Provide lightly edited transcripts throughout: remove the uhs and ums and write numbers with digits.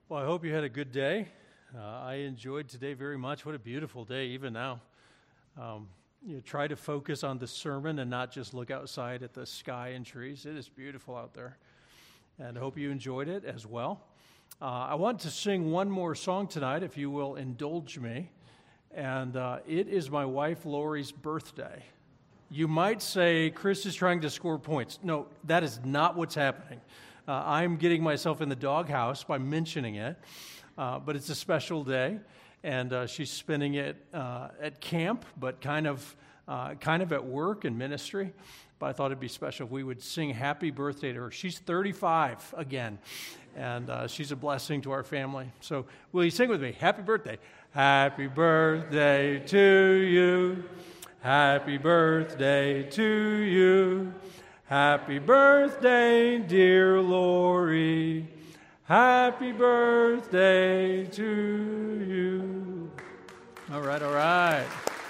Well, I hope you had a good day. I enjoyed today very much. What a beautiful day, even now. Try to focus on the sermon and not just look outside at the sky and trees. It is beautiful out there. And I hope you enjoyed it as well. I want to sing one more song tonight, if you will indulge me. And it is my wife Lori's birthday. You might say Chris is trying to score points. No, that is not what's happening. I'm getting myself in the doghouse by mentioning it, but it's a special day, and she's spending it at camp, but kind of at work and ministry. But I thought it'd be special if we would sing happy birthday to her. She's 35 again, and she's a blessing to our family. So will you sing with me? Happy birthday. Happy birthday to you. Happy birthday to you. Happy birthday, dear Lori. Happy birthday to you. All right.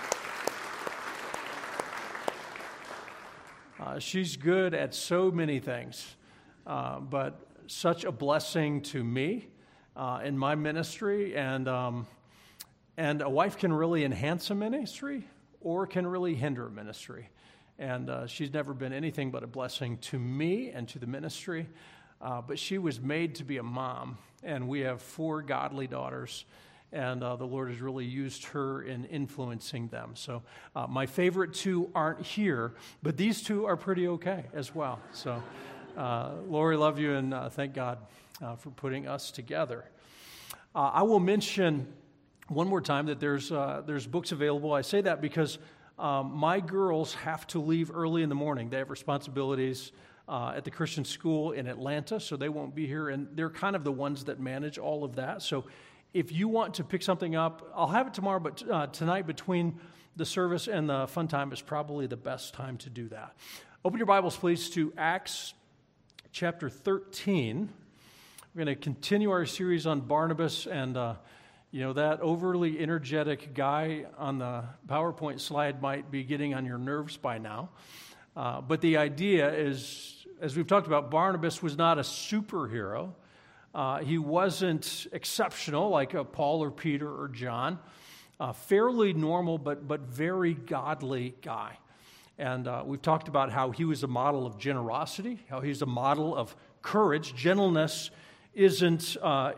She's good at so many things, but such a blessing to me in my ministry. And a wife can really enhance a ministry or can really hinder a ministry. And she's never been anything but a blessing to me and to the ministry. But she was made to be a mom, and we have 4 godly daughters, and the Lord has really used her in influencing them. So my favorite 2 aren't here, but these 2 are pretty okay as well. So Lori, love you, and thank God for putting us together. I will mention one more time that there's books available. I say that because my girls have to leave early in the morning. They have responsibilities at the Christian school in Atlanta, so they won't be here, and they're kind of the ones that manage all of that. So if you want to pick something up, I'll have it tomorrow, but tonight between the service and the fun time is probably the best time to do that. Open your Bibles, please, to Acts chapter 13. We're going to continue our series on Barnabas, and that overly energetic guy on the PowerPoint slide might be getting on your nerves by now. But the idea is, as we've talked about, Barnabas was not a superhero. He wasn't exceptional like Paul or Peter or John. Fairly normal, but very godly guy. And we've talked about how he was a model of generosity, how he's a model of courage. Gentleness isn't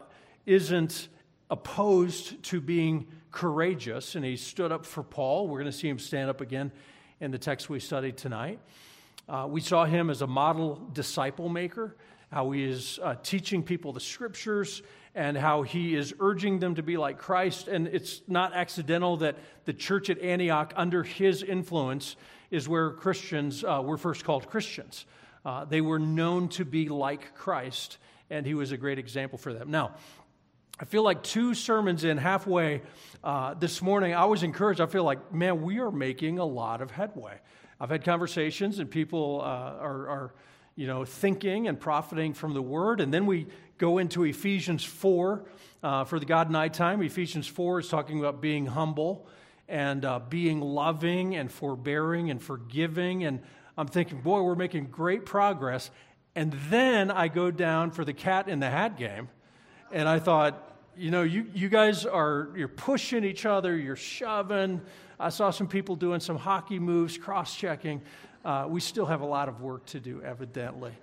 opposed to being courageous, and he stood up for Paul. We're going to see him stand up again in the text we studied tonight. We saw him as a model disciple maker, how he is teaching people the scriptures, and how he is urging them to be like Christ. And it's not accidental that the church at Antioch, under his influence, is where Christians were first called Christians. They were known to be like Christ, and he was a great example for them. Now, I feel like 2 sermons in halfway this morning, I was encouraged. I feel like, man, we are making a lot of headway. I've had conversations, and people are thinking and profiting from the Word. And then we go into Ephesians 4 for the God Night time. Ephesians 4 is talking about being humble and being loving and forbearing and forgiving. And I'm thinking, boy, we're making great progress. And then I go down for the cat in the hat game. And I thought, you guys you're pushing each other, you're shoving. I saw some people doing some hockey moves, cross-checking. We still have a lot of work to do, evidently.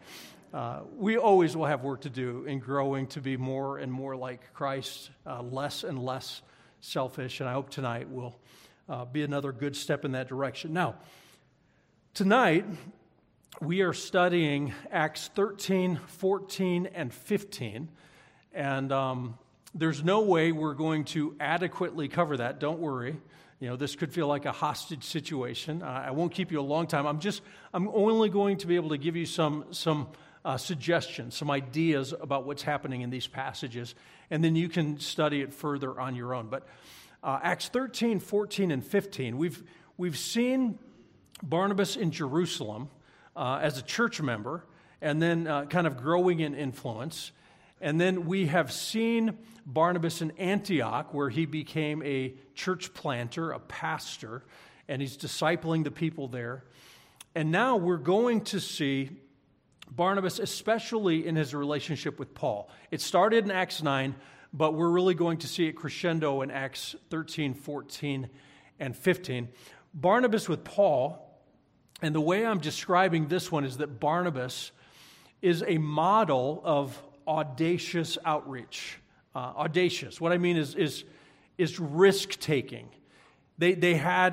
We always will have work to do in growing to be more and more like Christ, less and less selfish. And I hope tonight will be another good step in that direction. Now, tonight, we are studying Acts 13, 14, and 15. And there's no way we're going to adequately cover that. Don't worry. This could feel like a hostage situation. I won't keep you a long time. I'm only going to be able to give you some suggestions, some ideas about what's happening in these passages, and then you can study it further on your own. But Acts 13, 14, and 15, we've seen Barnabas in Jerusalem as a church member, and then kind of growing in influence. And then we have seen Barnabas in Antioch, where he became a church planter, a pastor, and he's discipling the people there. And now we're going to see Barnabas, especially in his relationship with Paul. It started in Acts 9, but we're really going to see it crescendo in Acts 13, 14, and 15. Barnabas with Paul, and the way I'm describing this one is that Barnabas is a model of audacious outreach. Audacious. What I mean is risk-taking. They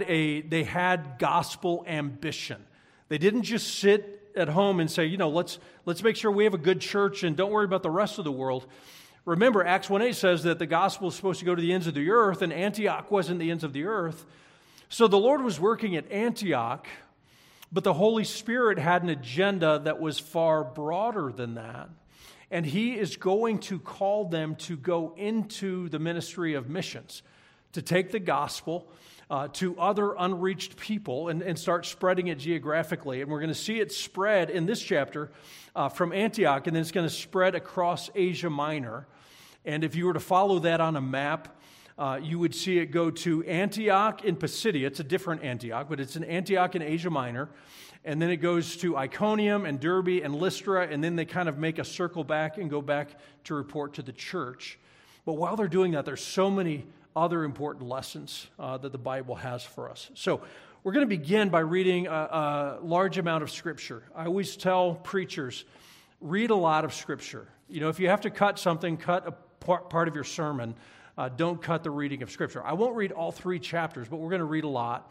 had gospel ambition. They didn't just sit at home and say, let's make sure we have a good church and don't worry about the rest of the world. Remember, Acts 1:8 says that the gospel is supposed to go to the ends of the earth, and Antioch wasn't the ends of the earth. So the Lord was working at Antioch, but the Holy Spirit had an agenda that was far broader than that. And He is going to call them to go into the ministry of missions, to take the gospel to other unreached people and start spreading it geographically. And we're going to see it spread in this chapter from Antioch, and then it's going to spread across Asia Minor. And if you were to follow that on a map, you would see it go to Antioch in Pisidia. It's a different Antioch, but it's an Antioch in Asia Minor. And then it goes to Iconium and Derbe and Lystra, and then they kind of make a circle back and go back to report to the church. But while they're doing that, there's so many other important lessons that the Bible has for us. So we're going to begin by reading a large amount of Scripture. I always tell preachers, read a lot of Scripture. If you have to cut something, cut a part of your sermon. Don't cut the reading of Scripture. I won't read all 3 chapters, but we're going to read a lot.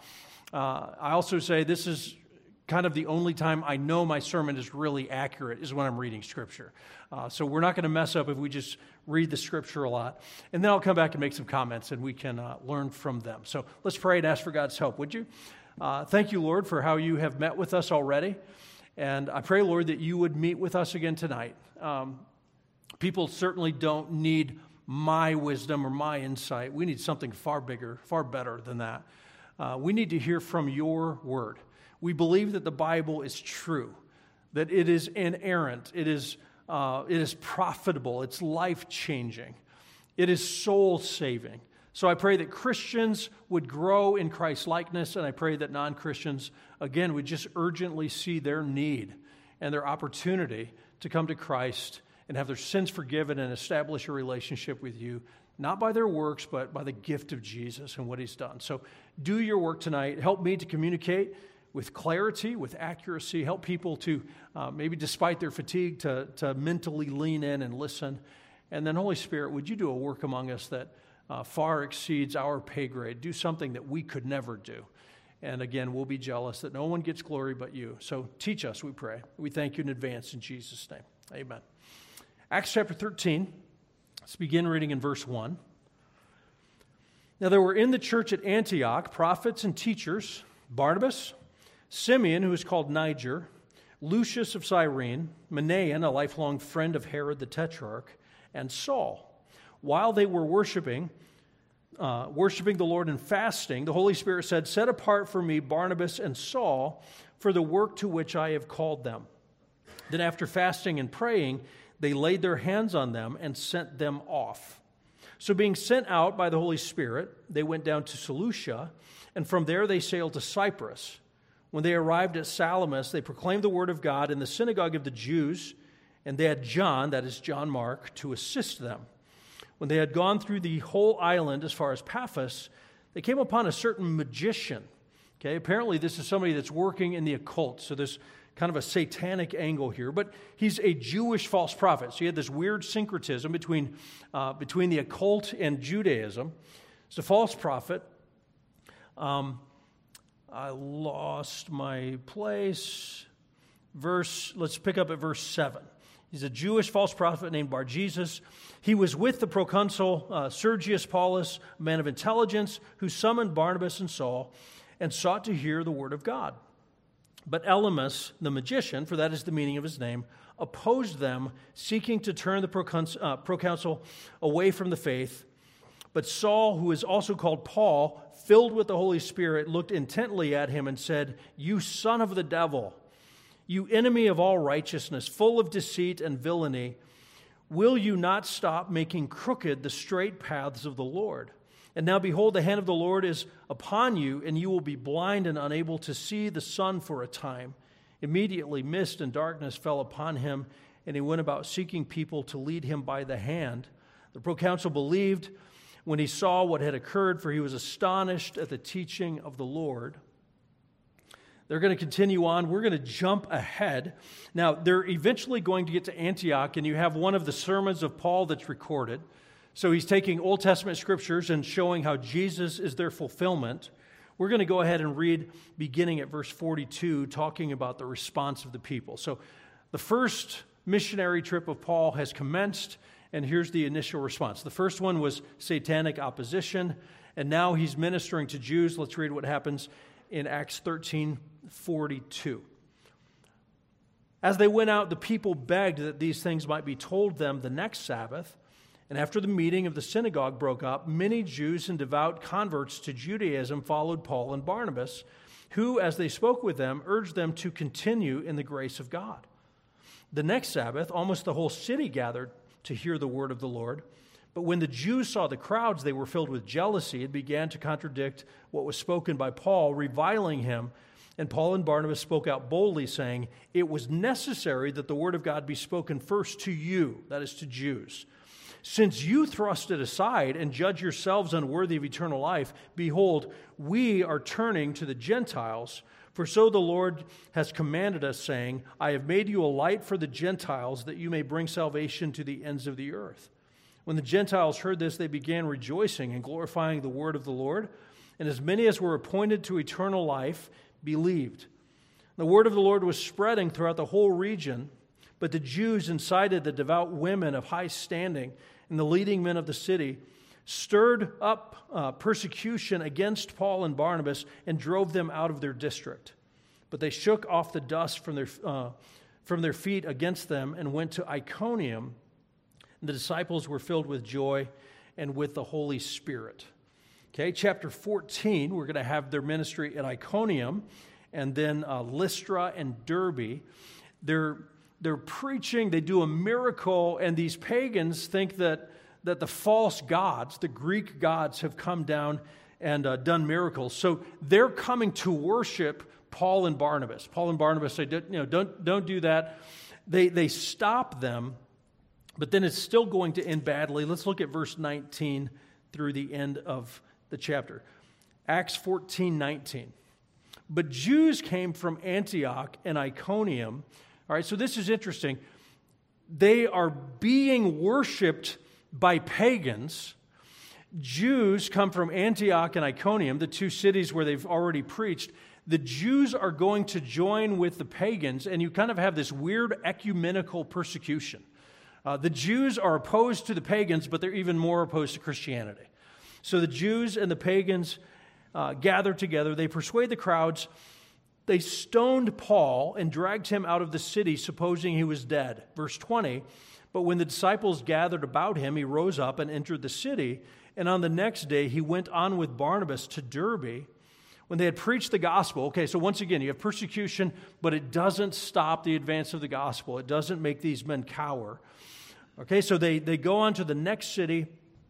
I also say this is kind of the only time I know my sermon is really accurate is when I'm reading Scripture. So we're not going to mess up if we just read the Scripture a lot. And then I'll come back and make some comments, and we can learn from them. So let's pray and ask for God's help, would you? Thank you, Lord, for how you have met with us already. And I pray, Lord, that you would meet with us again tonight. People certainly don't need my wisdom or my insight. We need something far bigger, far better than that. We need to hear from your word. We believe that the Bible is true, that it is inerrant, it is profitable, it's life-changing, it is soul-saving. So I pray that Christians would grow in Christ's likeness, and I pray that non-Christians, again, would just urgently see their need and their opportunity to come to Christ and have their sins forgiven and establish a relationship with you, not by their works, but by the gift of Jesus and what He's done. So do your work tonight. Help me to communicate with clarity, with accuracy. Help people to, maybe despite their fatigue, to mentally lean in and listen. And then, Holy Spirit, would you do a work among us that far exceeds our pay grade? Do something that we could never do. And again, we'll be jealous that no one gets glory but you. So teach us, we pray. We thank you in advance in Jesus' name. Amen. Acts chapter 13. Let's begin reading in verse 1. Now there were in the church at Antioch prophets and teachers, Barnabas, Simeon, who is called Niger, Lucius of Cyrene, Manaen, a lifelong friend of Herod the Tetrarch, and Saul. While they were worshiping the Lord and fasting, the Holy Spirit said, "Set apart for me Barnabas and Saul for the work to which I have called them." Then after fasting and praying, they laid their hands on them and sent them off. So being sent out by the Holy Spirit, they went down to Seleucia, and from there they sailed to Cyprus. When they arrived at Salamis, they proclaimed the word of God in the synagogue of the Jews, and they had John, that is John Mark, to assist them. When they had gone through the whole island as far as Paphos, they came upon a certain magician. Okay, apparently this is somebody that's working in the occult, so there's kind of a satanic angle here, but he's a Jewish false prophet. So you had this weird syncretism between the occult and Judaism. It's a false prophet. I lost my place. Let's pick up at verse 7. He's a Jewish false prophet named Bar-Jesus. He was with the proconsul Sergius Paulus, a man of intelligence, who summoned Barnabas and Saul and sought to hear the word of God. But Elymas, the magician, for that is the meaning of his name, opposed them, seeking to turn the proconsul away from the faith. But Saul, who is also called Paul, filled with the Holy Spirit, looked intently at him and said, "You son of the devil, you enemy of all righteousness, full of deceit and villainy, will you not stop making crooked the straight paths of the Lord? And now behold, the hand of the Lord is upon you, and you will be blind and unable to see the sun for a time." Immediately mist and darkness fell upon him, and he went about seeking people to lead him by the hand. The proconsul believed when he saw what had occurred, for he was astonished at the teaching of the Lord. They're going to continue on. We're going to jump ahead. Now, they're eventually going to get to Antioch, and you have one of the sermons of Paul that's recorded. So he's taking Old Testament scriptures and showing how Jesus is their fulfillment. We're going to go ahead and read beginning at verse 42, talking about the response of the people. So the first missionary trip of Paul has commenced, and here's the initial response. The first one was satanic opposition, and now he's ministering to Jews. Let's read what happens in Acts 13:42. As they went out, the people begged that these things might be told them the next Sabbath. And after the meeting of the synagogue broke up, many Jews and devout converts to Judaism followed Paul and Barnabas, who, as they spoke with them, urged them to continue in the grace of God. The next Sabbath, almost the whole city gathered to hear the word of the Lord. But when the Jews saw the crowds, they were filled with jealousy and began to contradict what was spoken by Paul, reviling him. And Paul and Barnabas spoke out boldly, saying, "It was necessary that the word of God be spoken first to you," that is, to Jews. "Since you thrust it aside and judge yourselves unworthy of eternal life, behold, we are turning to the Gentiles. For so the Lord has commanded us, saying, I have made you a light for the Gentiles, that you may bring salvation to the ends of the earth." When the Gentiles heard this, they began rejoicing and glorifying the word of the Lord. And as many as were appointed to eternal life believed. The word of the Lord was spreading throughout the whole region, but the Jews incited the devout women of high standing and the leading men of the city, stirred up persecution against Paul and Barnabas, and drove them out of their district. But they shook off the dust from their feet against them and went to Iconium. And the disciples were filled with joy and with the Holy Spirit. Okay, chapter 14, we're going to have their ministry at Iconium, and then Lystra and Derbe. They're preaching, they do a miracle, and these pagans think that the false gods, the Greek gods, have come down and done miracles. So they're coming to worship Paul and Barnabas. Paul and Barnabas say, don't do that. They stop them, but then it's still going to end badly. Let's look at verse 19 through the end of the chapter. Acts 14:19. But Jews came from Antioch and Iconium. All right, so this is interesting. They are being worshiped by pagans. Jews come from Antioch and Iconium, the two cities where they've already preached. The Jews are going to join with the pagans, and you kind of have this weird ecumenical persecution. The Jews are opposed to the pagans, but they're even more opposed to Christianity. So the Jews and the pagans gather together. They persuade the crowds. They stoned Paul and dragged him out of the city, supposing he was dead. Verse 20, but when the disciples gathered about him, he rose up and entered the city. And on the next day, he went on with Barnabas to Derbe. When they had preached the gospel, okay, so once again, you have persecution, but it doesn't stop the advance of the gospel. It doesn't make these men cower. Okay, so they go on to the next city.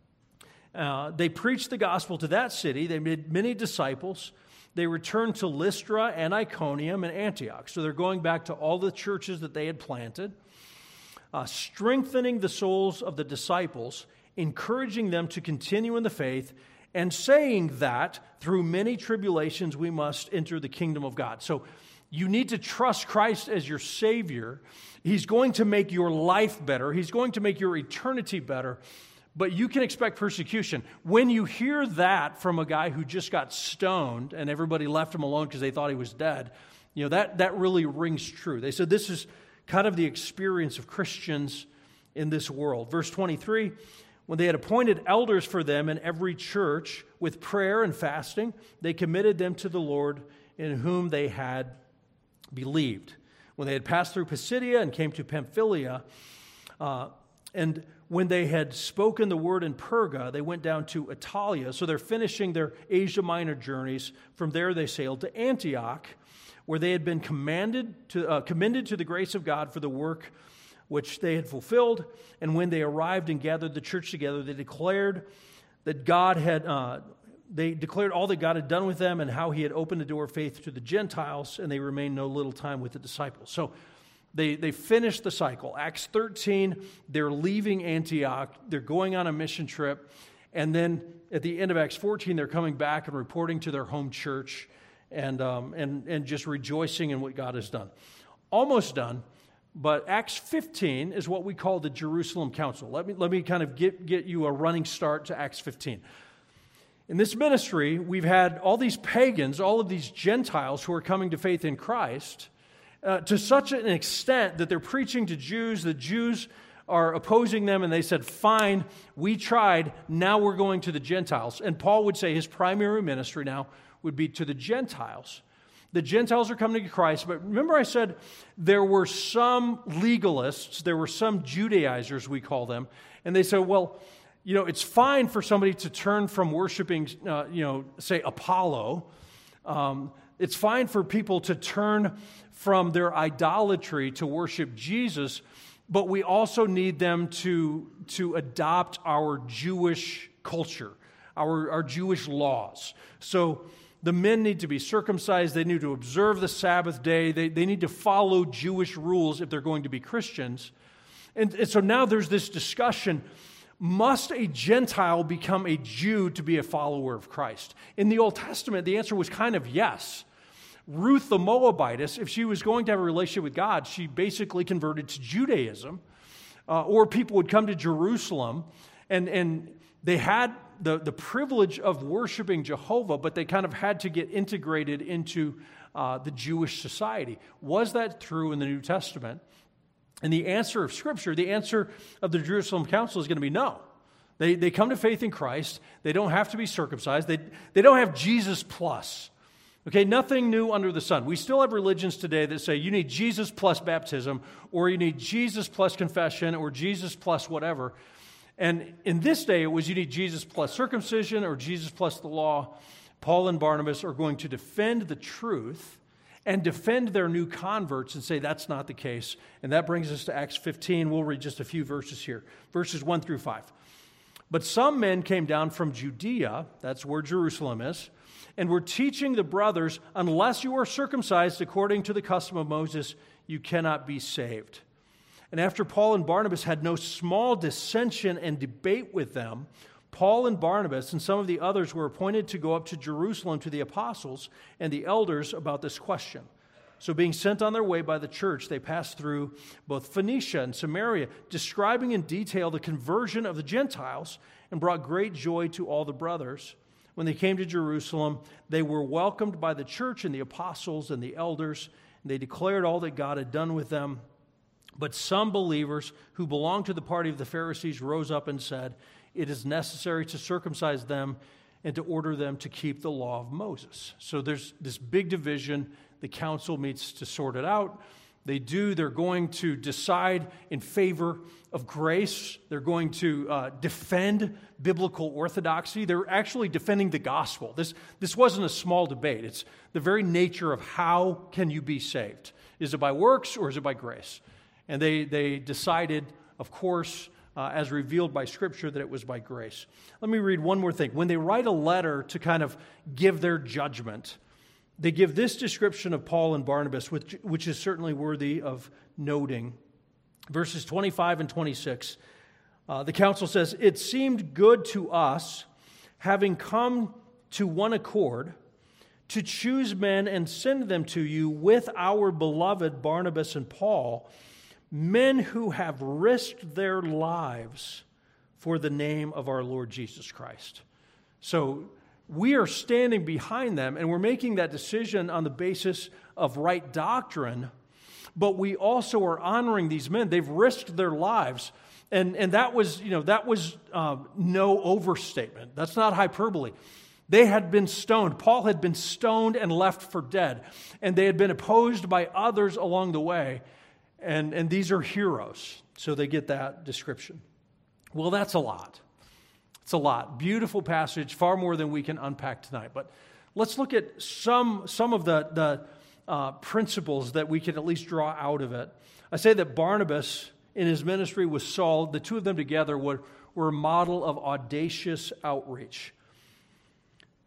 They preached the gospel to that city. They made many disciples. They returned to Lystra and Iconium and Antioch. So they're going back to all the churches that they had planted, strengthening the souls of the disciples, encouraging them to continue in the faith, and saying that through many tribulations we must enter the kingdom of God. So you need to trust Christ as your Savior. He's going to make your life better. He's going to make your eternity better. But you can expect persecution. When you hear that from a guy who just got stoned and everybody left him alone because they thought he was dead, that really rings true. They said this is kind of the experience of Christians in this world. Verse 23, when they had appointed elders for them in every church with prayer and fasting, they committed them to the Lord in whom they had believed. When they had passed through Pisidia and came to Pamphylia, and when they had spoken the word in Perga, they went down to Italia. So they're finishing their Asia Minor journeys. From there, they sailed to Antioch, where they had been commended to the grace of God for the work which they had fulfilled. And when they arrived and gathered the church together, they declared that God had they declared all that God had done with them and how he had opened the door of faith to the Gentiles, and they remained no little time with the disciples. So they finished the cycle. Acts 13, they're leaving Antioch. They're going on a mission trip. And then at the end of Acts 14, they're coming back and reporting to their home church and just rejoicing in what God has done. Almost done, but Acts 15 is what we call the Jerusalem Council. Let me kind of get you a running start to Acts 15. In this ministry, we've had all these pagans, all of these Gentiles who are coming to faith in Christ to such an extent that they're preaching to Jews. The Jews are opposing them, and they said, fine, we tried, now we're going to the Gentiles. And Paul would say his primary ministry now would be to the Gentiles. The Gentiles are coming to Christ, but remember I said there were some legalists, there were some Judaizers, we call them, and they said, well, it's fine for somebody to turn from worshiping, say Apollo. It's fine for people to turn from their idolatry to worship Jesus, but we also need them to adopt our Jewish culture, our Jewish laws. So the men need to be circumcised. They need to observe the Sabbath day. They need to follow Jewish rules if they're going to be Christians. And so now there's this discussion, must a Gentile become a Jew to be a follower of Christ? In the Old Testament, the answer was kind of yes. Ruth the Moabitess, if she was going to have a relationship with God, she basically converted to Judaism. Or people would come to Jerusalem, and they had the privilege of worshiping Jehovah, but they kind of had to get integrated into the Jewish society. Was that true in the New Testament? And the answer of Scripture, the answer of the Jerusalem Council is going to be no. They come to faith in Christ. They don't have to be circumcised. They don't have Jesus plus. Okay, nothing new under the sun. We still have religions today that say you need Jesus plus baptism, or you need Jesus plus confession, or Jesus plus whatever. And in this day, it was you need Jesus plus circumcision or Jesus plus the law. Paul and Barnabas are going to defend the truth and defend their new converts and say that's not the case. And that brings us to Acts 15. We'll read just a few verses here, verses 1 through 5. But some men came down from Judea, that's where Jerusalem is, and were teaching the brothers, unless you are circumcised according to the custom of Moses, you cannot be saved. And after Paul and Barnabas had no small dissension and debate with them, Paul and Barnabas and some of the others were appointed to go up to Jerusalem to the apostles and the elders about this question. So being sent on their way by the church, they passed through both Phoenicia and Samaria, describing in detail the conversion of the Gentiles, and brought great joy to all the brothers. When they came to Jerusalem, they were welcomed by the church and the apostles and the elders, and they declared all that God had done with them. But some believers who belonged to the party of the Pharisees rose up and said, it is necessary to circumcise them and to order them to keep the law of Moses. So there's this big division. The council meets to sort it out. They're going to decide in favor of grace. They're going to defend biblical orthodoxy. They're actually defending the gospel. This wasn't a small debate. It's the very nature of how can you be saved. Is it by works or is it by grace? And they decided, of course, as revealed by Scripture, that it was by grace. Let me read one more thing. When they write a letter to kind of give their judgment, they give this description of Paul and Barnabas, which is certainly worthy of noting. Verses 25 and 26, the council says, it seemed good to us, having come to one accord, to choose men and send them to you with our beloved Barnabas and Paul, men who have risked their lives for the name of our Lord Jesus Christ. So we are standing behind them, and we're making that decision on the basis of right doctrine, but we also are honoring these men. They've risked their lives, and that was no overstatement. That's not hyperbole. They had been stoned. Paul had been stoned and left for dead, and they had been opposed by others along the way. And these are heroes, so they get that description. Well, that's a lot. It's a lot. Beautiful passage, far more than we can unpack tonight. But let's look at some of the principles that we can at least draw out of it. I say that Barnabas, in his ministry with Saul, the two of them together were a model of audacious outreach.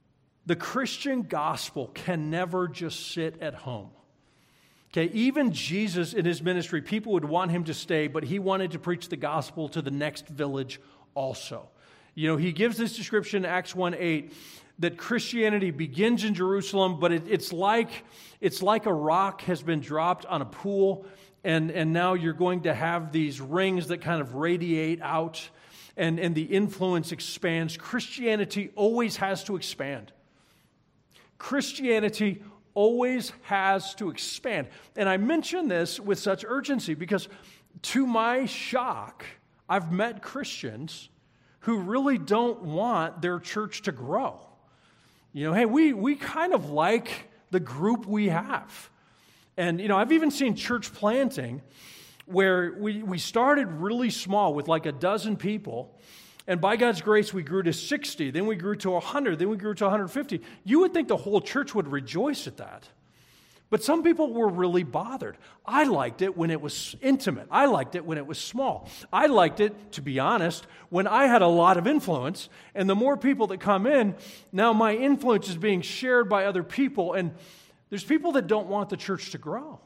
The Christian gospel can never just sit at home. Okay, even Jesus in his ministry, people would want him to stay, but he wanted to preach the gospel to the next village also. You know, he gives this description in Acts 1:8 that Christianity begins in Jerusalem, but it's like a rock has been dropped on a pool, and now you're going to have these rings that kind of radiate out, and the influence expands. Christianity always has to expand. Christianity always has to expand. And I mention this with such urgency because, to my shock, I've met Christians who really don't want their church to grow. You know, hey, we kind of like the group we have. And, you know, I've even seen church planting where we started really small with like a dozen people, and by God's grace, we grew to 60, then we grew to 100, then we grew to 150. You would think the whole church would rejoice at that. But some people were really bothered. I liked it when it was intimate. I liked it when it was small. I liked it, to be honest, when I had a lot of influence. And the more people that come in, now my influence is being shared by other people. And there's people that don't want the church to grow.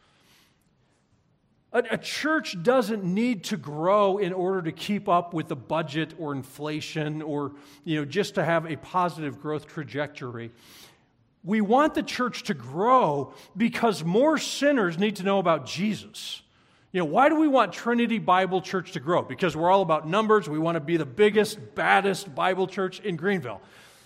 A church doesn't need to grow in order to keep up with the budget or inflation or, you know, just to have a positive growth trajectory. We want the church to grow because more sinners need to know about Jesus. You know, why do we want Trinity Bible Church to grow? Because we're all about numbers. We want to be the biggest, baddest Bible church in Greenville.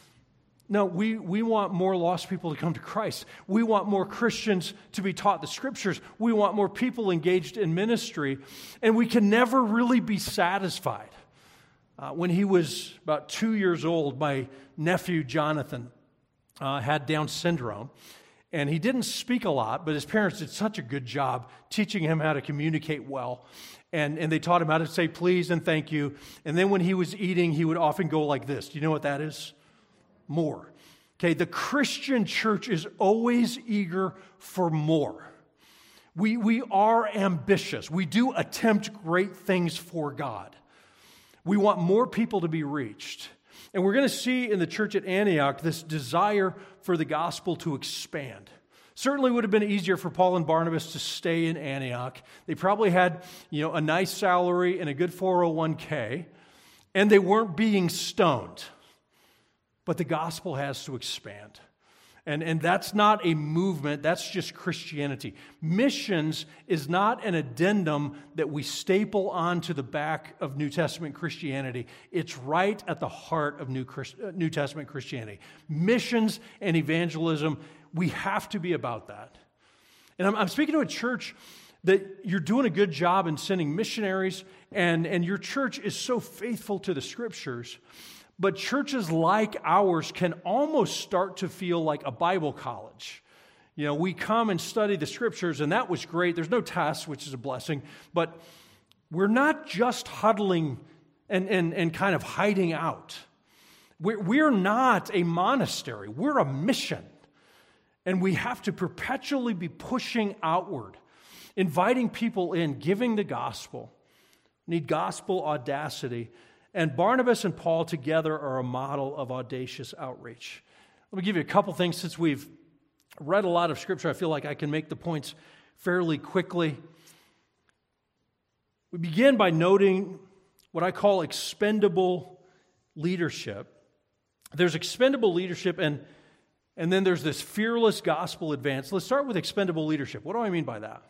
No, we want more lost people to come to Christ. We want more Christians to be taught the Scriptures. We want more people engaged in ministry. And we can never really be satisfied. When he was about 2 years old, my nephew Jonathan had Down syndrome. And he didn't speak a lot, but his parents did such a good job teaching him how to communicate well. And they taught him how to say please and thank you. And then when he was eating, he would often go like this. Do you know what that is? More. Okay, the Christian church is always eager for more. We are ambitious. We do attempt great things for God. We want more people to be reached. And we're going to see in the church at Antioch this desire for the gospel to expand. Certainly would have been easier for Paul and Barnabas to stay in Antioch. They probably had, you know, a nice salary and a good 401k, and they weren't being stoned. But the gospel has to expand. And that's not a movement, that's just Christianity. Missions is not an addendum that we staple onto the back of New Testament Christianity. It's right at the heart of New Testament Christianity. Missions and evangelism, we have to be about that. And I'm speaking to a church that you're doing a good job in sending missionaries, and your church is so faithful to the Scriptures. But churches like ours can almost start to feel like a Bible college. You know, we come and study the Scriptures, and that was great. There's no tests, which is a blessing. But we're not just huddling and kind of hiding out. We're not a monastery. We're a mission. And we have to perpetually be pushing outward, inviting people in, giving the gospel. We need gospel audacity. And Barnabas and Paul together are a model of audacious outreach. Let me give you a couple things. Since we've read a lot of Scripture, I feel like I can make the points fairly quickly. We begin by noting what I call expendable leadership. There's expendable leadership, and then there's this fearless gospel advance. Let's start with expendable leadership. What do I mean by that?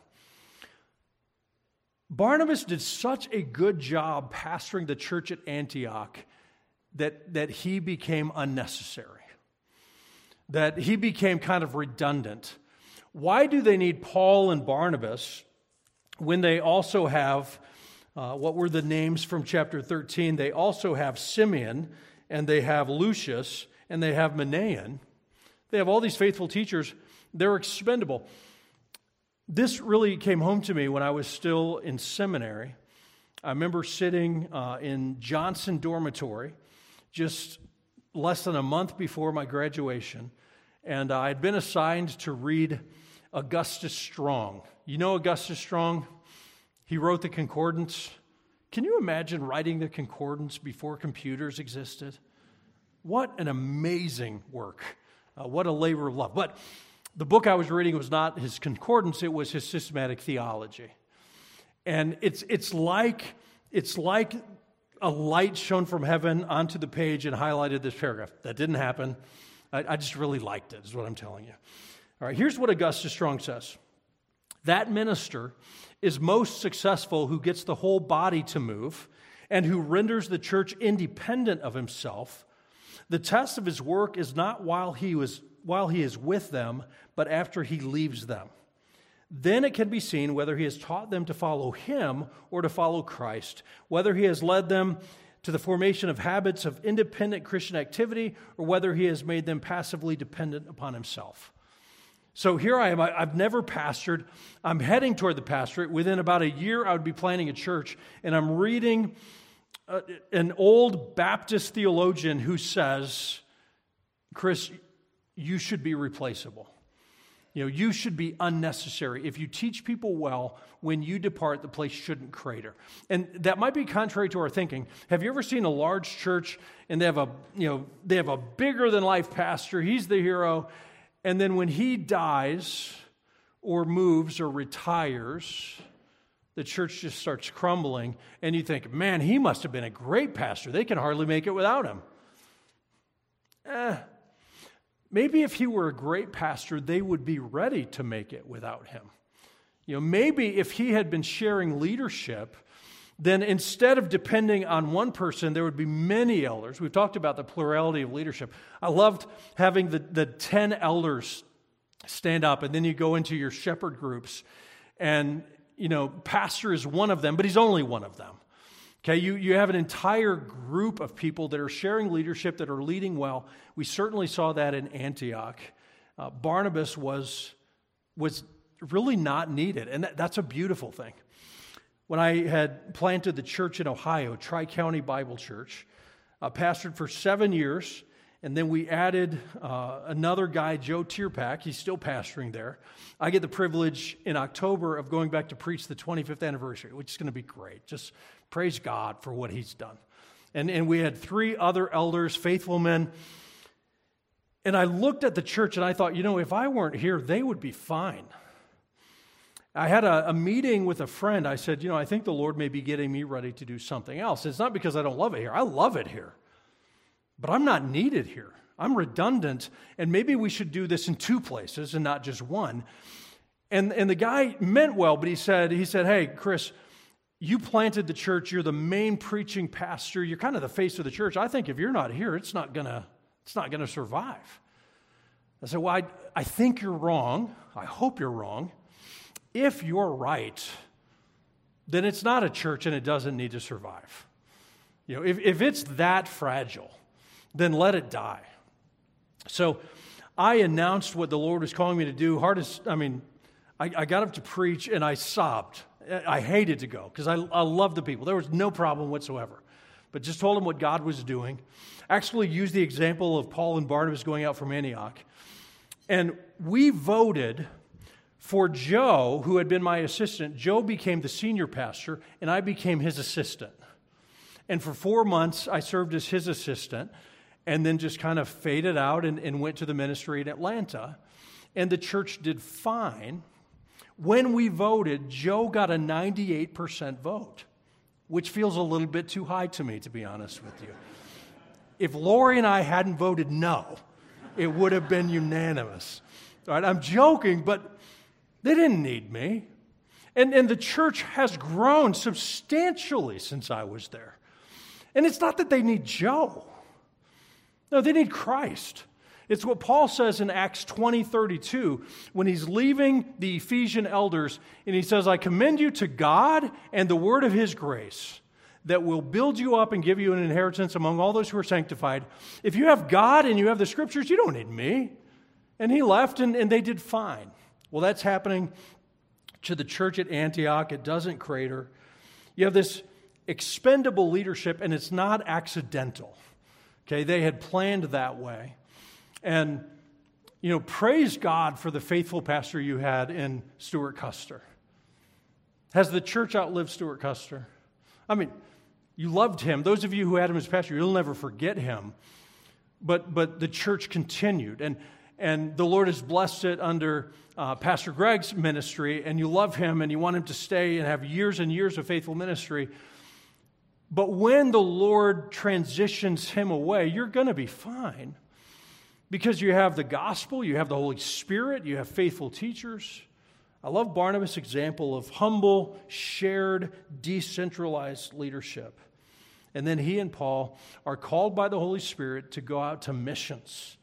Barnabas did such a good job pastoring the church at Antioch that he became unnecessary, that he became kind of redundant. Why do they need Paul and Barnabas when they also have, what were the names from chapter 13? They also have Simeon, and they have Lucius, and they have Manaen. They have all these faithful teachers. They're expendable. This really came home to me when I was still in seminary. I remember sitting in Johnson Dormitory just less than a month before my graduation, and I had been assigned to read Augustus Strong. You know Augustus Strong? He wrote the Concordance. Can you imagine writing the Concordance before computers existed? What an amazing work. What a labor of love. But the book I was reading was not his concordance, it was his systematic theology. And it's like a light shone from heaven onto the page and highlighted this paragraph. That didn't happen. I just really liked it, is what I'm telling you. All right, here's what Augustus Strong says. That minister is most successful who gets the whole body to move and who renders the church independent of himself. The test of his work is not while he is with them, but after he leaves them. Then it can be seen whether he has taught them to follow him or to follow Christ, whether he has led them to the formation of habits of independent Christian activity, or whether he has made them passively dependent upon himself. So here I am. I've never pastored. I'm heading toward the pastorate. Within about a year, I would be planting a church, and I'm reading an old Baptist theologian who says, Chris, you should be replaceable. You should be unnecessary. If you teach people well, when you depart, the place shouldn't crater. And that might be contrary to our thinking. Have you ever seen a large church and they have a bigger than life pastor? He's the hero. And then when he dies or moves or retires, the church just starts crumbling. And you think, man, he must have been a great pastor. They can hardly make it without him. Maybe if he were a great pastor, they would be ready to make it without him. Maybe if he had been sharing leadership, then instead of depending on one person, there would be many elders. We've talked about the plurality of leadership. I loved having the 10 elders stand up, and then you go into your shepherd groups, and, pastor is one of them, but he's only one of them. Okay, you have an entire group of people that are sharing leadership, that are leading well. We certainly saw that in Antioch. Barnabas was really not needed, and that's a beautiful thing. When I had planted the church in Ohio, Tri-County Bible Church, pastored for 7 years, and then we added another guy, Joe Tierpak. He's still pastoring there. I get the privilege in October of going back to preach the 25th anniversary, which is going to be great. Just praise God for what he's done. And we had 3 other elders, faithful men. And I looked at the church and I thought, if I weren't here, they would be fine. I had a meeting with a friend. I said, I think the Lord may be getting me ready to do something else. It's not because I don't love it here. I love it here. But I'm not needed here. I'm redundant, and maybe we should do this in 2 places and not just one. And the guy meant well, but he said, hey, Chris, you planted the church. You're the main preaching pastor. You're kind of the face of the church. I think if you're not here, it's not gonna survive. I said, well, I think you're wrong. I hope you're wrong. If you're right, then it's not a church and it doesn't need to survive. If it's that fragile, then let it die. So I announced what the Lord was calling me to do. I got up to preach and I sobbed. I hated to go because I love the people. There was no problem whatsoever. But just told them what God was doing. Actually used the example of Paul and Barnabas going out from Antioch. And we voted for Joe, who had been my assistant. Joe became the senior pastor, and I became his assistant. And for 4 months, I served as his assistant, and then just kind of faded out and went to the ministry in Atlanta. And the church did fine. When we voted, Joe got a 98% vote, which feels a little bit too high to me, to be honest with you. If Lori and I hadn't voted no, it would have been unanimous. All right, I'm joking, but they didn't need me. And the church has grown substantially since I was there. And it's not that they need Joe. No, they need Christ. It's what Paul says in Acts 20:32 when he's leaving the Ephesian elders, and he says, I commend you to God and the word of his grace that will build you up and give you an inheritance among all those who are sanctified. If you have God and you have the scriptures, you don't need me. And he left, and they did fine. Well, that's happening to the church at Antioch. It doesn't crater. You have this expendable leadership, and it's not accidental. Okay, they had planned that way. And, praise God for the faithful pastor you had in Stuart Custer. Has the church outlived Stuart Custer? You loved him. Those of you who had him as pastor, you'll never forget him. but the church continued. And the Lord has blessed it under Pastor Greg's ministry, and you love him and you want him to stay and have years and years of faithful ministry. But when the Lord transitions him away, you're going to be fine because you have the gospel, you have the Holy Spirit, you have faithful teachers. I love Barnabas' example of humble, shared, decentralized leadership. And then he and Paul are called by the Holy Spirit to go out to missions.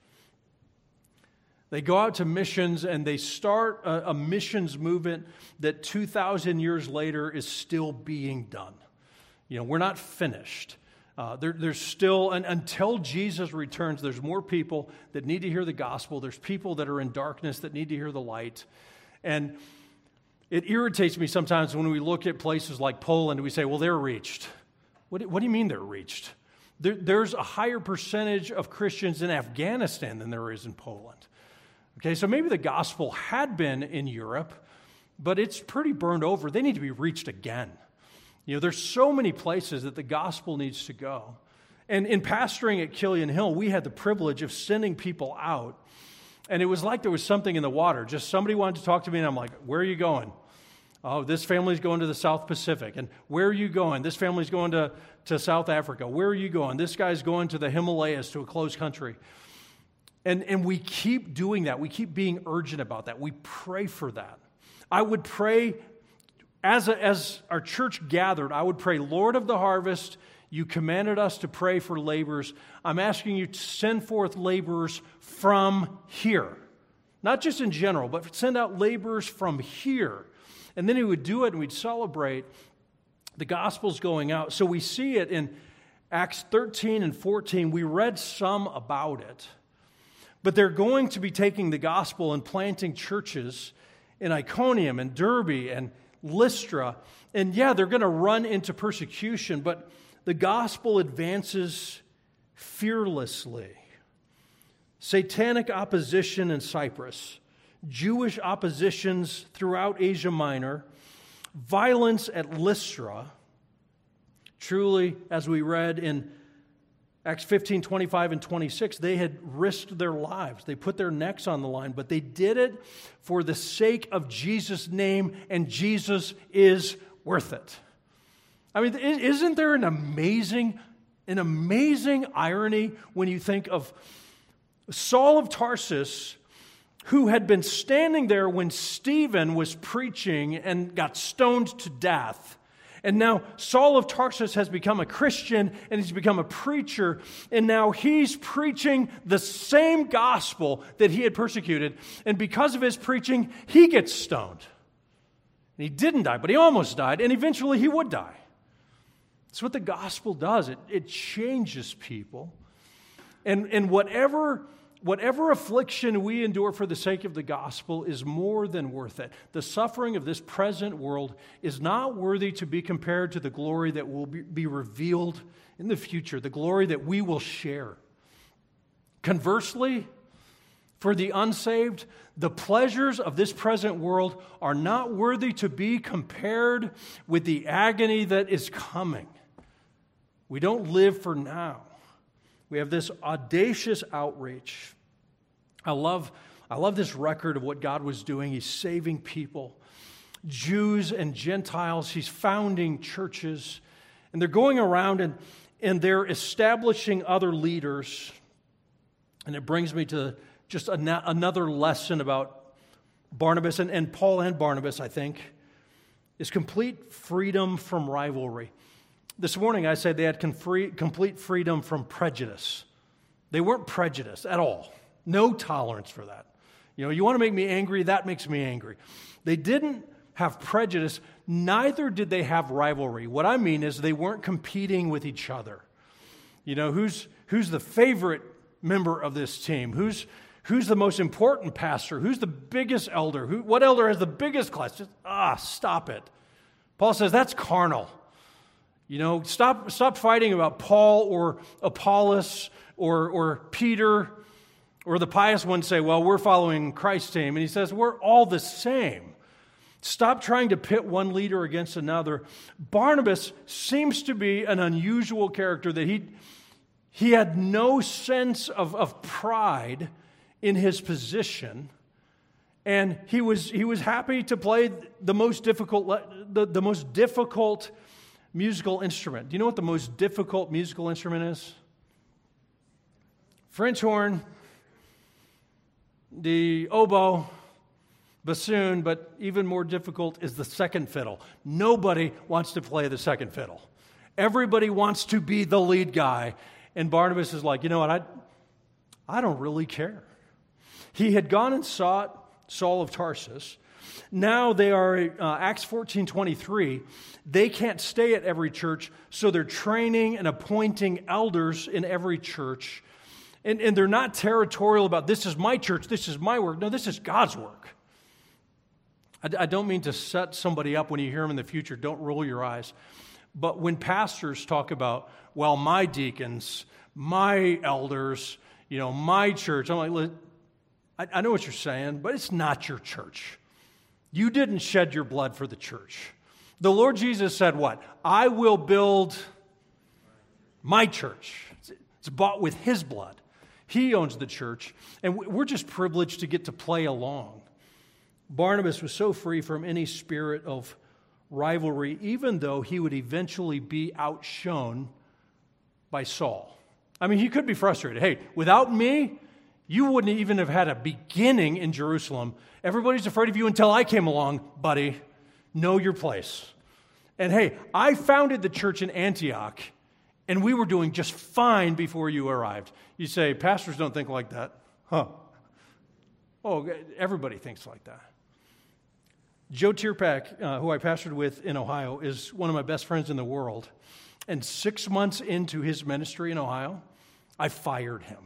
They go out to missions and they start a missions movement that 2,000 years later is still being done. We're not finished. There's still, until Jesus returns, there's more people that need to hear the gospel. There's people that are in darkness that need to hear the light. And it irritates me sometimes when we look at places like Poland and we say, well, they're reached. What do you mean they're reached? There's a higher percentage of Christians in Afghanistan than there is in Poland. Okay, so maybe the gospel had been in Europe, but it's pretty burned over. They need to be reached again. There's so many places that the gospel needs to go. And in pastoring at Killian Hill, we had the privilege of sending people out. And it was like there was something in the water. Just somebody wanted to talk to me, and I'm like, where are you going? Oh, this family's going to the South Pacific. And where are you going? This family's going to South Africa. Where are you going? This guy's going to the Himalayas, to a closed country. And we keep doing that. We keep being urgent about that. We pray for that. I would pray, as our church gathered, I would pray, Lord of the harvest, you commanded us to pray for laborers. I'm asking you to send forth laborers from here. Not just in general, but send out laborers from here. And then he would do it and we'd celebrate the gospel's going out. So we see it in Acts 13 and 14. We read some about it. But they're going to be taking the gospel and planting churches in Iconium and Derbe and Lystra. And yeah, they're going to run into persecution, but the gospel advances fearlessly. Satanic opposition in Cyprus, Jewish oppositions throughout Asia Minor, violence at Lystra. Truly, as we read in Acts 15, 25, and 26, they had risked their lives. They put their necks on the line, but they did it for the sake of Jesus' name, and Jesus is worth it. I mean, isn't there an amazing irony when you think of Saul of Tarsus, who had been standing there when Stephen was preaching and got stoned to death. And now Saul of Tarsus has become a Christian and he's become a preacher. And now he's preaching the same gospel that he had persecuted. And because of his preaching, he gets stoned. And he didn't die, but he almost died. And eventually he would die. That's what the gospel does. It changes people. And whatever affliction we endure for the sake of the gospel is more than worth it. The suffering of this present world is not worthy to be compared to the glory that will be revealed in the future, the glory that we will share. Conversely, for the unsaved, the pleasures of this present world are not worthy to be compared with the agony that is coming. We don't live for now. We have this audacious outreach. I love this record of what God was doing. He's saving people, Jews and Gentiles. He's founding churches. And they're going around and they're establishing other leaders. And it brings me to just another lesson about Barnabas and Paul and Barnabas, I think, is complete freedom from rivalry. This morning I said they had complete freedom from prejudice. They weren't prejudiced at all. No tolerance for that. You want to make me angry, that makes me angry. They didn't have prejudice, neither did they have rivalry. What I mean is they weren't competing with each other. Who's the favorite member of this team? Who's the most important pastor? Who's the biggest elder? What elder has the biggest class? Just, stop it. Paul says that's carnal. Stop fighting about Paul or Apollos or Peter, or the pious ones say, well, we're following Christ's team. And he says, we're all the same. Stop trying to pit one leader against another. Barnabas seems to be an unusual character that He had no sense of pride in his position, and he was happy to play the most difficult musical instrument. Do you know what the most difficult musical instrument is? French horn, the oboe, bassoon, but even more difficult is the second fiddle. Nobody wants to play the second fiddle. Everybody wants to be the lead guy. And Barnabas is like, you know what, I don't really care. He had gone and sought Saul of Tarsus. Now they are, Acts 14:23, they can't stay at every church, so they're training and appointing elders in every church. And they're not territorial about, this is my church, this is my work. No, this is God's work. I don't mean to set somebody up when you hear them in the future. Don't roll your eyes. But when pastors talk about, well, my deacons, my elders, my church, I'm like, I know what you're saying, but it's not your church. You didn't shed your blood for the church. The Lord Jesus said what? I will build my church. It's bought with His blood. He owns the church, and we're just privileged to get to play along. Barnabas was so free from any spirit of rivalry, even though he would eventually be outshone by Saul. I mean, he could be frustrated. Hey, without me, you wouldn't even have had a beginning in Jerusalem. Everybody's afraid of you until I came along, buddy. Know your place. And hey, I founded the church in Antioch, and we were doing just fine before you arrived. You say, pastors don't think like that. Huh. Oh, everybody thinks like that. Joe Tierpak, who I pastored with in Ohio, is one of my best friends in the world. And 6 months into his ministry in Ohio, I fired him.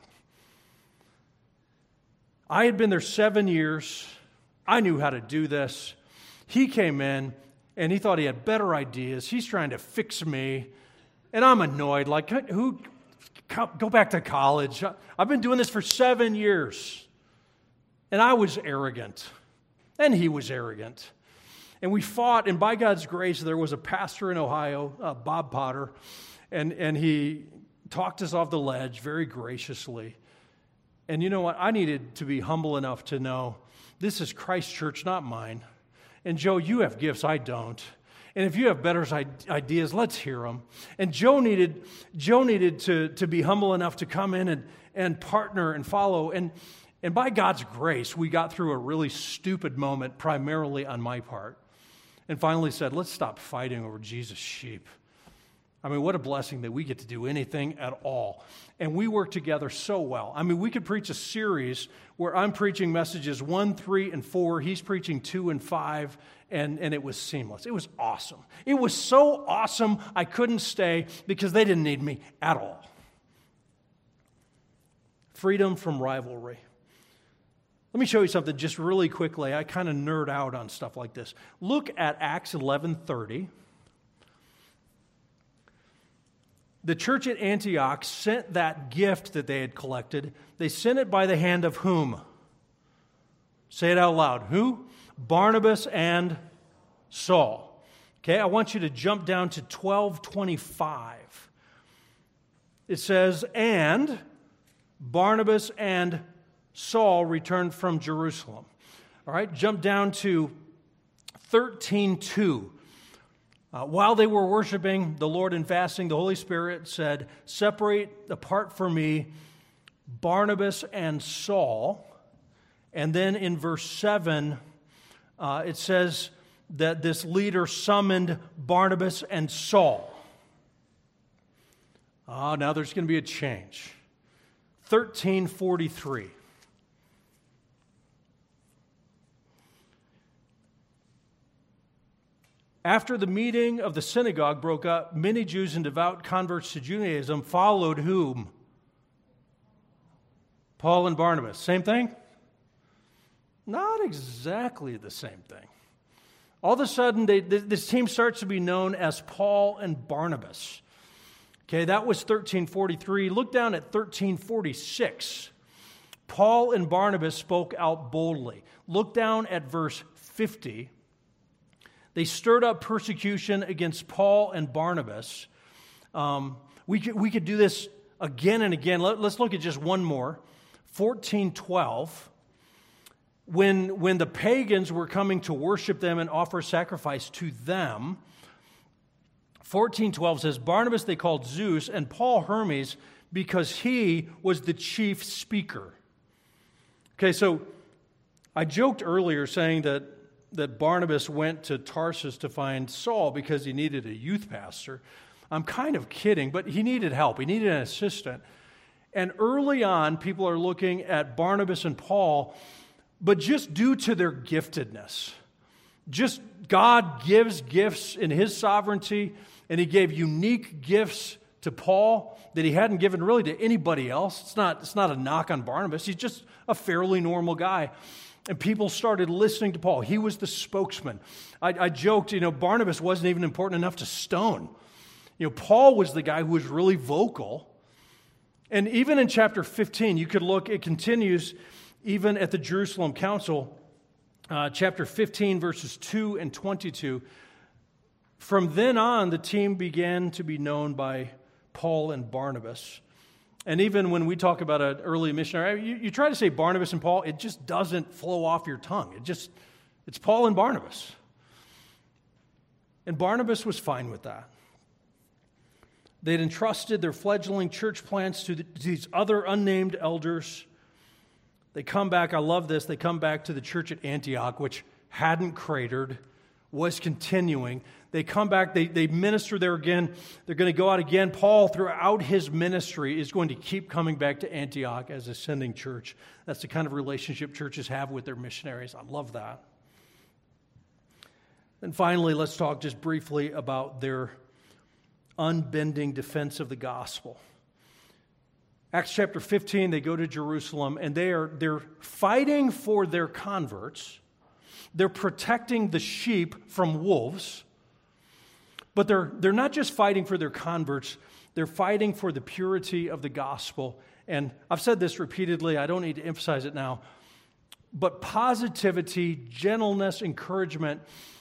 I had been there 7 years. I knew how to do this. He came in, and he thought he had better ideas. He's trying to fix me. And I'm annoyed. Like, go back to college. I've been doing this for 7 years. And I was arrogant. And he was arrogant. And we fought, and by God's grace, there was a pastor in Ohio, Bob Potter, and he talked us off the ledge very graciously. And you know what? I needed to be humble enough to know this is Christ's church, not mine. And Joe, you have gifts, I don't. And if you have better ideas, let's hear them. And Joe needed to be humble enough to come in and partner and follow. And by God's grace, we got through a really stupid moment, primarily on my part, and finally said, let's stop fighting over Jesus' sheep. I mean, what a blessing that we get to do anything at all. And we work together so well. I mean, we could preach a series where I'm preaching messages 1, 3, and 4. He's preaching 2 and 5, and it was seamless. It was awesome. It was so awesome I couldn't stay because they didn't need me at all. Freedom from rivalry. Let me show you something just really quickly. I kind of nerd out on stuff like this. Look at Acts 11:30. The church at Antioch sent that gift that they had collected. They sent it by the hand of whom? Say it out loud. Who? Barnabas and Saul. Okay, I want you to jump down to 12:25. It says, and Barnabas and Saul returned from Jerusalem. All right, jump down to 13:2. While they were worshiping the Lord and fasting, the Holy Spirit said, separate apart from me Barnabas and Saul. And then in verse 7, it says that this leader summoned Barnabas and Saul. Now there's going to be a change. 13:43. After the meeting of the synagogue broke up, many Jews and devout converts to Judaism followed whom? Paul and Barnabas. Same thing? Not exactly the same thing. All of a sudden, this team starts to be known as Paul and Barnabas. Okay, that was 13:43. Look down at 13:46. Paul and Barnabas spoke out boldly. Look down at verse 50. They stirred up persecution against Paul and Barnabas. We could do this again and again. Let's look at just one more. 14:12. When the pagans were coming to worship them and offer sacrifice to them, 14:12 says, Barnabas they called Zeus, and Paul Hermes, because he was the chief speaker. Okay, so I joked earlier saying that Barnabas went to Tarsus to find Saul because he needed a youth pastor. I'm kind of kidding, but he needed help. He needed an assistant. And early on, people are looking at Barnabas and Paul, but just due to their giftedness. Just God gives gifts in His sovereignty, and He gave unique gifts to Paul that He hadn't given really to anybody else. It's not a knock on Barnabas. He's just a fairly normal guy. And people started listening to Paul. He was the spokesman. I joked, Barnabas wasn't even important enough to stone. Paul was the guy who was really vocal. And even in chapter 15, you could look, it continues even at the Jerusalem Council, chapter 15, verses 2 and 22. From then on, the team began to be known by Paul and Barnabas. And even when we talk about an early missionary, you try to say Barnabas and Paul, it just doesn't flow off your tongue. It's Paul and Barnabas. And Barnabas was fine with that. They'd entrusted their fledgling church plants to these other unnamed elders. They come back, I love this, they come back to the church at Antioch, which hadn't cratered, was continuing. They come back, they minister there again. They're going to go out again. Paul, throughout his ministry, is going to keep coming back to Antioch as a sending church. That's the kind of relationship churches have with their missionaries. I love that. And finally, let's talk just briefly about their unbending defense of the gospel. Acts chapter 15, they go to Jerusalem, and they're fighting for their converts. They're protecting the sheep from wolves. But they're not just fighting for their converts, they're fighting for the purity of the gospel. And I've said this repeatedly, I don't need to emphasize it now, but positivity, gentleness, encouragement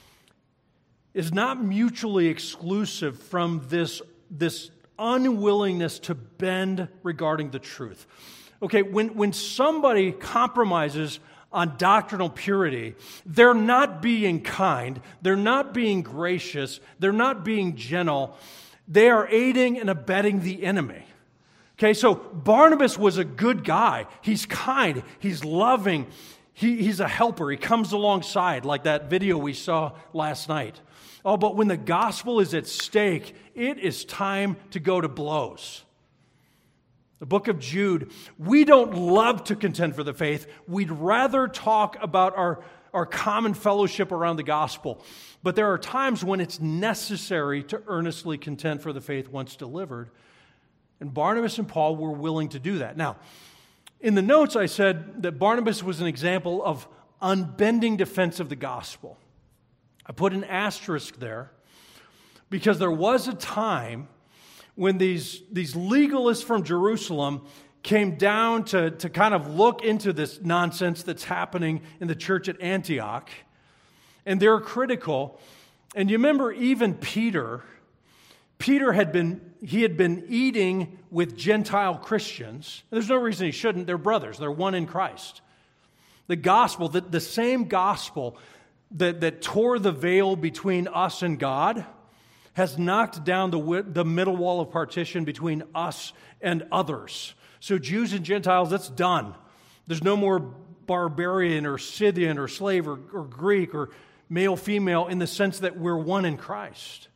is not mutually exclusive from this unwillingness to bend regarding the truth. Okay, when somebody compromises on doctrinal purity, they're not being kind, they're not being gracious, they're not being gentle, they are aiding and abetting the enemy. Okay, so Barnabas was a good guy. He's kind, he's loving, he's a helper, he comes alongside, like that video we saw last night. Oh, but when the gospel is at stake, it is time to go to blows. The book of Jude, we don't love to contend for the faith. We'd rather talk about our common fellowship around the gospel. But there are times when it's necessary to earnestly contend for the faith once delivered. And Barnabas and Paul were willing to do that. Now, in the notes I said that Barnabas was an example of unbending defense of the gospel. I put an asterisk there because there was a time when these legalists from Jerusalem came down to kind of look into this nonsense that's happening in the church at Antioch, and they're critical. And you remember even Peter had been eating with Gentile Christians. There's no reason he shouldn't. They're brothers. They're one in Christ. The gospel, the same gospel that tore the veil between us and God, has knocked down the middle wall of partition between us and others. So Jews and Gentiles, that's done. There's no more barbarian or Scythian or slave or Greek or male, female, in the sense that we're one in Christ.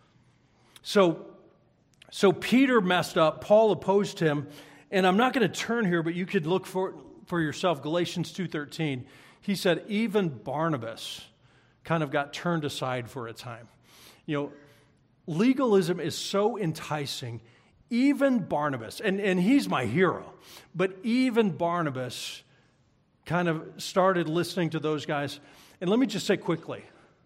So Peter messed up. Paul opposed him. And I'm not going to turn here, but you could look for yourself. Galatians 2:13. He said, even Barnabas kind of got turned aside for a time. Legalism is so enticing. Even Barnabas, and he's my hero, but even Barnabas kind of started listening to those guys. And let me just say quickly,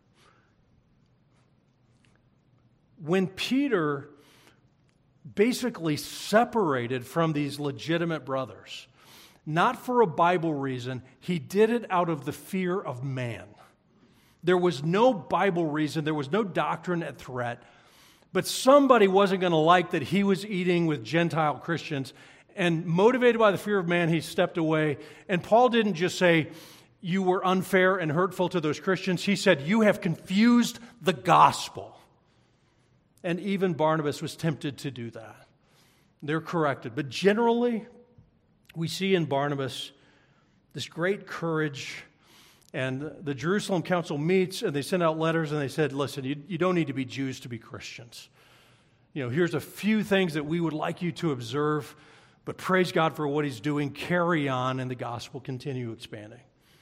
when Peter basically separated from these legitimate brothers, not for a Bible reason, he did it out of the fear of man. There was no Bible reason, there was no doctrine at threat. But somebody wasn't going to like that he was eating with Gentile Christians. And motivated by the fear of man, he stepped away. And Paul didn't just say, you were unfair and hurtful to those Christians. He said, you have confused the gospel. And even Barnabas was tempted to do that. They're corrected. But generally, we see in Barnabas this great courage. And the Jerusalem council meets, and they send out letters, and they said, listen, you don't need to be Jews to be Christians. Here's a few things that we would like you to observe, but praise God for what he's doing. Carry on, and the gospel continue expanding.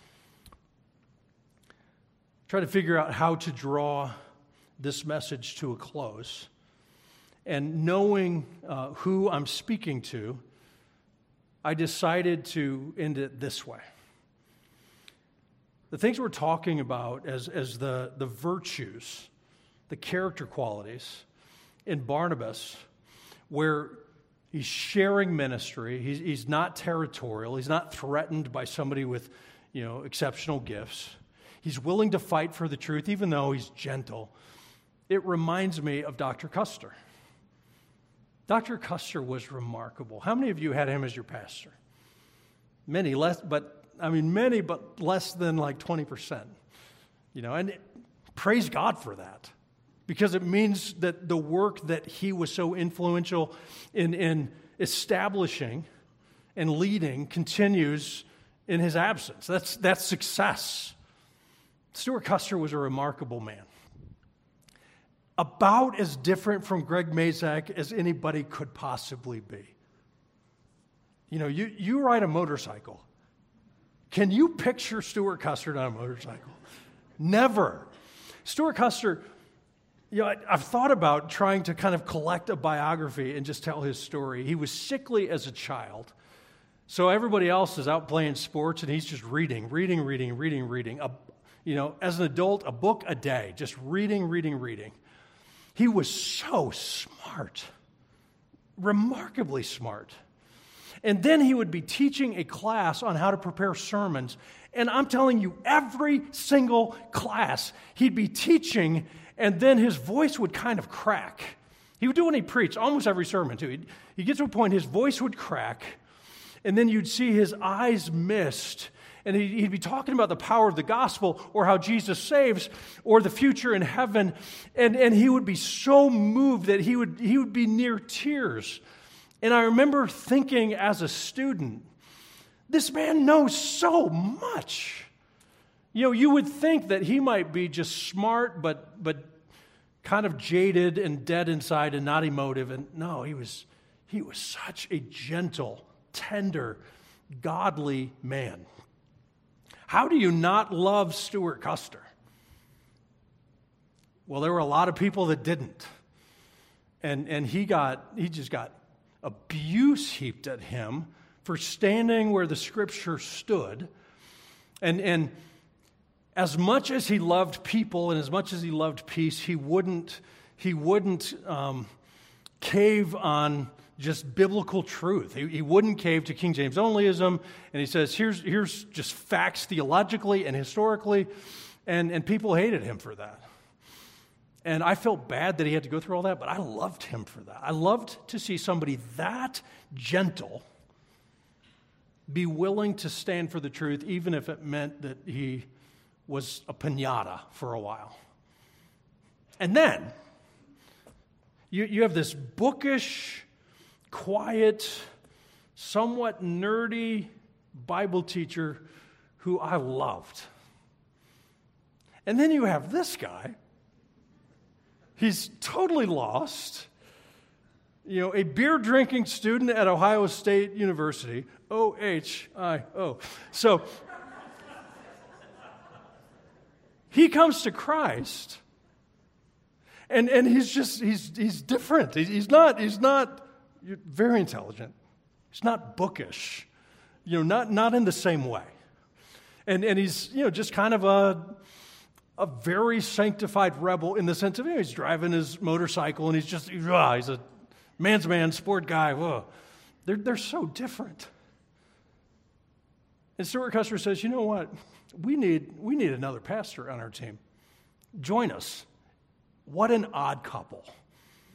Try to figure out how to draw this message to a close. And knowing who I'm speaking to, I decided to end it this way. The things we're talking about as the virtues, the character qualities in Barnabas, where he's sharing ministry, he's not territorial, he's not threatened by somebody with, exceptional gifts. He's willing to fight for the truth, even though he's gentle. It reminds me of Dr. Custer. Dr. Custer was remarkable. How many of you had him as your pastor? Many, many, but less than like 20%. And praise God for that. Because it means that the work that he was so influential in establishing and leading continues in his absence. That's success. Stuart Custer was a remarkable man. About as different from Greg Mazak as anybody could possibly be. You ride a motorcycle. Can you picture Stuart Custer on a motorcycle? Never. Stuart Custer, I've thought about trying to kind of collect a biography and just tell his story. He was sickly as a child. So everybody else is out playing sports, and he's just reading. As an adult, a book a day, just reading. He was so smart, remarkably smart. And then he would be teaching a class on how to prepare sermons. And I'm telling you, every single class, he'd be teaching, and then his voice would kind of crack. He would do when he preached, almost every sermon, too. He'd get to a point, his voice would crack, and then you'd see his eyes mist, and he'd be talking about the power of the gospel, or how Jesus saves, or the future in heaven, and he would be so moved that he would be near tears. And I remember thinking as a student, this man knows so much. You would think that he might be just smart, but kind of jaded and dead inside and not emotive. And no, he was such a gentle, tender, godly man. How do you not love Stuart Custer? Well, there were a lot of people that didn't. And he just got abuse heaped at him for standing where the Scripture stood. And as much as he loved people and as much as he loved peace, he wouldn't cave on just biblical truth. He wouldn't cave to King James onlyism, and he says, here's just facts theologically and historically, and people hated him for that. And I felt bad that he had to go through all that, but I loved him for that. I loved to see somebody that gentle be willing to stand for the truth, even if it meant that he was a piñata for a while. And then, you have this bookish, quiet, somewhat nerdy Bible teacher who I loved. And then you have this guy. He's totally lost. A beer-drinking student at Ohio State University. OHIO. So, he comes to Christ. And he's different. He's not very intelligent. He's not bookish. Not in the same way. And he's, just kind of a very sanctified rebel in the sense of, he's driving his motorcycle and he's a man's man, sport guy. Whoa. They're so different. And Stuart Custer says, you know what? We need another pastor on our team. Join us. What an odd couple.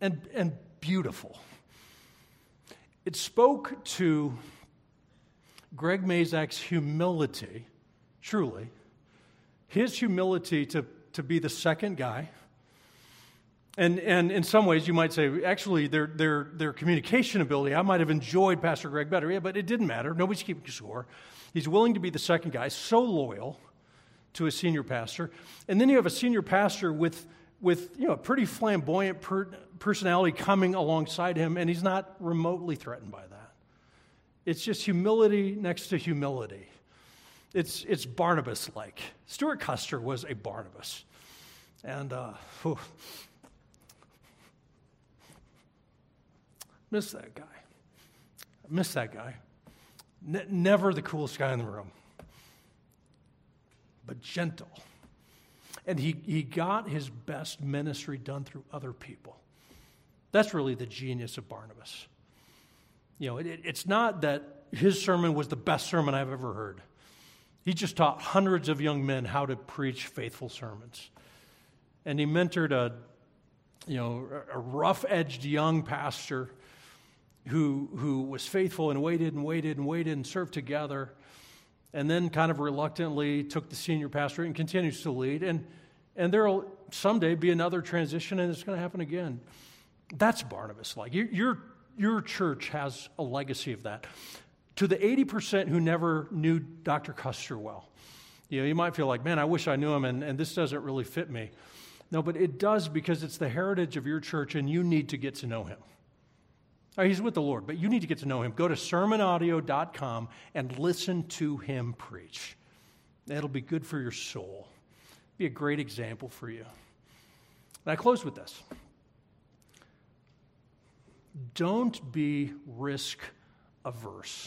and beautiful. It spoke to Greg Mazak's humility, truly, his humility to be the second guy. And in some ways, you might say, actually, their communication ability, I might have enjoyed Pastor Greg better. Yeah, but it didn't matter. Nobody's keeping score. He's willing to be the second guy, so loyal to a senior pastor. And then you have a senior pastor with a pretty flamboyant personality coming alongside him, and he's not remotely threatened by that. It's just humility next to humility. It's Barnabas-like. Stuart Custer was a Barnabas. And, miss that guy. Never the coolest guy in the room, but gentle. And he got his best ministry done through other people. That's really the genius of Barnabas. It's not that his sermon was the best sermon I've ever heard. He just taught hundreds of young men how to preach faithful sermons. And he mentored a rough-edged young pastor who was faithful and waited and served together, and then kind of reluctantly took the senior pastorate and continues to lead. And there will someday be another transition, and it's going to happen again. That's Barnabas-like. Your church has a legacy of that. To the 80% who never knew Dr. Custer well, you might feel like, man, I wish I knew him, and this doesn't really fit me. No, but it does, because it's the heritage of your church, and you need to get to know him. He's with the Lord, but you need to get to know him. Go to sermonaudio.com and listen to him preach. It'll be good for your soul. Be a great example for you. And I close with this. Don't be risk averse.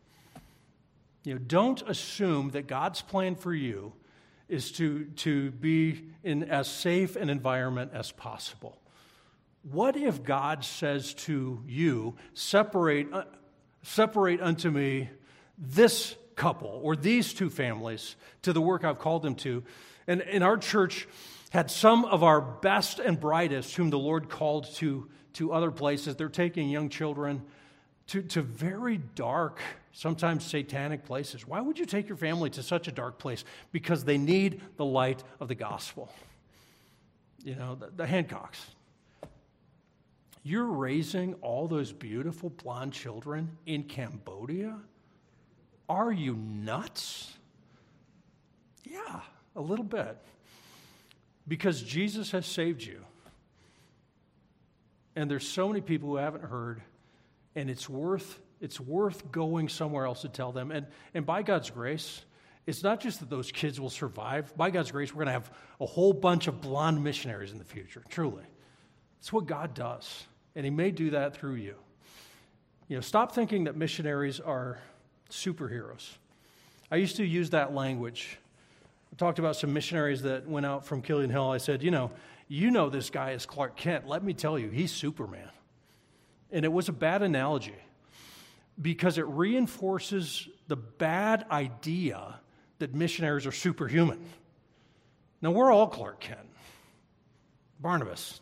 Don't assume that God's plan for you is to be in as safe an environment as possible. What if God says to you, separate unto me this couple or these two families to the work I've called them to? And our church had some of our best and brightest whom the Lord called to other places. They're taking young children to very dark, sometimes satanic places. Why would you take your family to such a dark place? Because they need the light of the gospel. The Hancocks. You're raising all those beautiful blonde children in Cambodia? Are you nuts? Yeah, a little bit. Because Jesus has saved you. And there's so many people who haven't heard, and it's worth going somewhere else to tell them. And by God's grace, it's not just that those kids will survive. By God's grace, we're going to have a whole bunch of blonde missionaries in the future, truly. It's what God does. And he may do that through you. Stop thinking that missionaries are superheroes. I used to use that language. I talked about some missionaries that went out from Killian Hill. I said, you know this guy is Clark Kent. Let me tell you, he's Superman. And it was a bad analogy because it reinforces the bad idea that missionaries are superhuman. Now, we're all Clark Kent. Barnabas,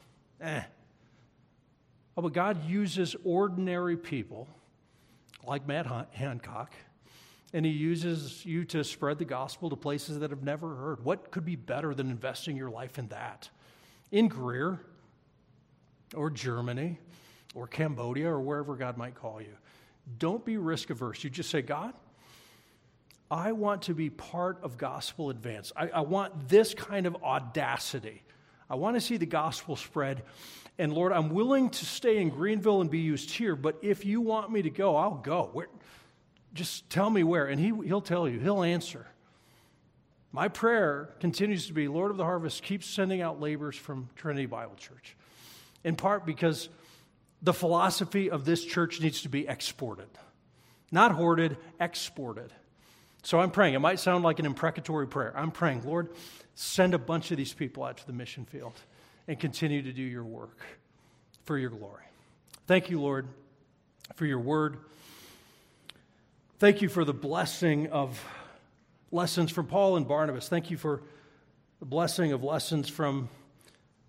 Oh, but God uses ordinary people like Matt Hancock, and he uses you to spread the gospel to places that have never heard. What could be better than investing your life in that? In Greer, or Germany, or Cambodia, or wherever God might call you. Don't be risk averse. You just say, God, I want to be part of gospel advance. I want this kind of audacity. I want to see the gospel spread. And Lord, I'm willing to stay in Greenville and be used here, but if you want me to go, I'll go. Just tell me where. And he'll tell you. He'll answer. My prayer continues to be, Lord of the harvest, keep sending out laborers from Trinity Bible Church. In part because the philosophy of this church needs to be exported. Not hoarded, exported. So I'm praying. It might sound like an imprecatory prayer. I'm praying, Lord, send a bunch of these people out to the mission field and continue to do your work for your glory. Thank you, Lord, for your word. Thank you for the blessing of lessons from Paul and Barnabas. Thank you for the blessing of lessons from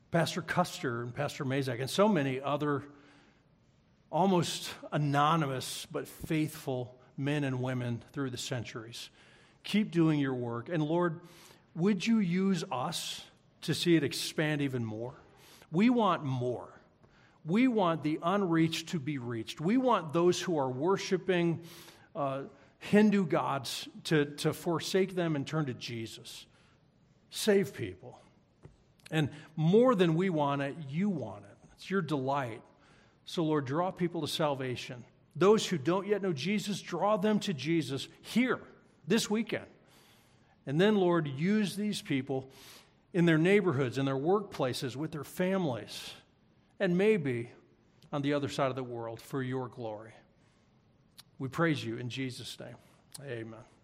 Pastor Custer and Pastor Mazak and so many other almost anonymous but faithful men and women through the centuries. Keep doing your work. And Lord, would you use us to see it expand even more? We want more. We want the unreached to be reached. We want those who are worshiping Hindu gods to forsake them and turn to Jesus. Save people. And more than we want it, you want it. It's your delight. So, Lord, draw people to salvation. Those who don't yet know Jesus, draw them to Jesus here, this weekend. And then, Lord, use these people in their neighborhoods, in their workplaces, with their families, and maybe on the other side of the world for your glory. We praise you in Jesus' name. Amen.